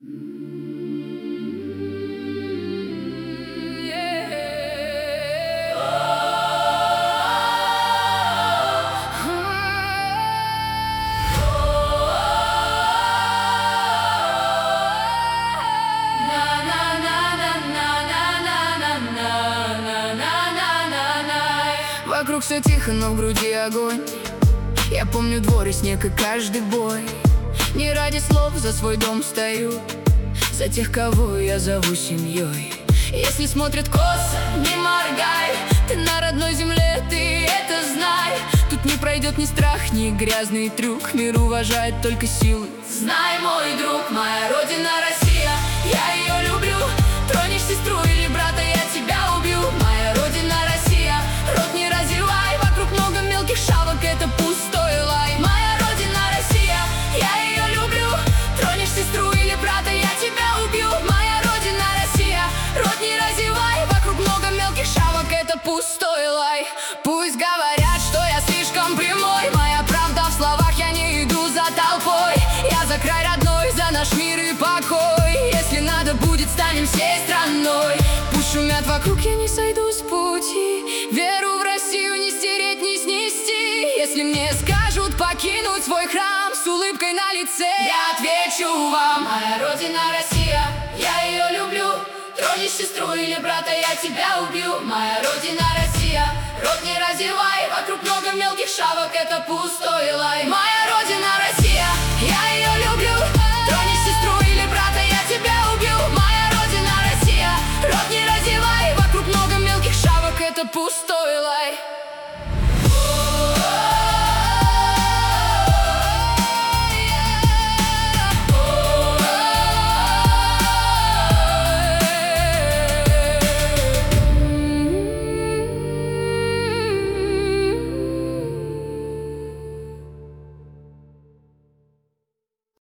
Вокруг все тихо, но в груди огонь. Я помню двор и снег и каждый бой. Не ради слов за свой дом стою, за тех, кого я зову семьей. Если смотрят косо, не моргай, ты на родной земле, ты это знай. Тут не пройдет ни страх, ни грязный трюк. Мир уважает только силы. Знай, мой друг, моя родина Россия, я ее люблю. Тронешь сестру или брата, я тебя убью. Моя родина Россия, рот не разевай. Вокруг много мелких шавок, это пустой лай. Моя родина Россия, я ее люблю. Тронешь сестру или брата, я тебя убью. Моя родина Россия, рот не разевай. Вокруг много мелких шавок, это пустой лай. Пусть говорят, что я слишком прямой, моя правда в словах, я не иду за толпой. Я за край родной, за наш мир и покой. Если надо будет, станем всей страной. Пусть шумят вокруг, я не сойду с пути. Веру в Россию не стереть, не снести. Если мне скажут покинуть свой храм с улыбкой на лице, я отвечу вам: моя родина Россия, я ее люблю. Тронешь сестру или брата, я тебя убью. Моя родина Россия, рот не разевай. Вокруг много мелких шавок, это пустой лай. Моя родина Россия, я ее люблю.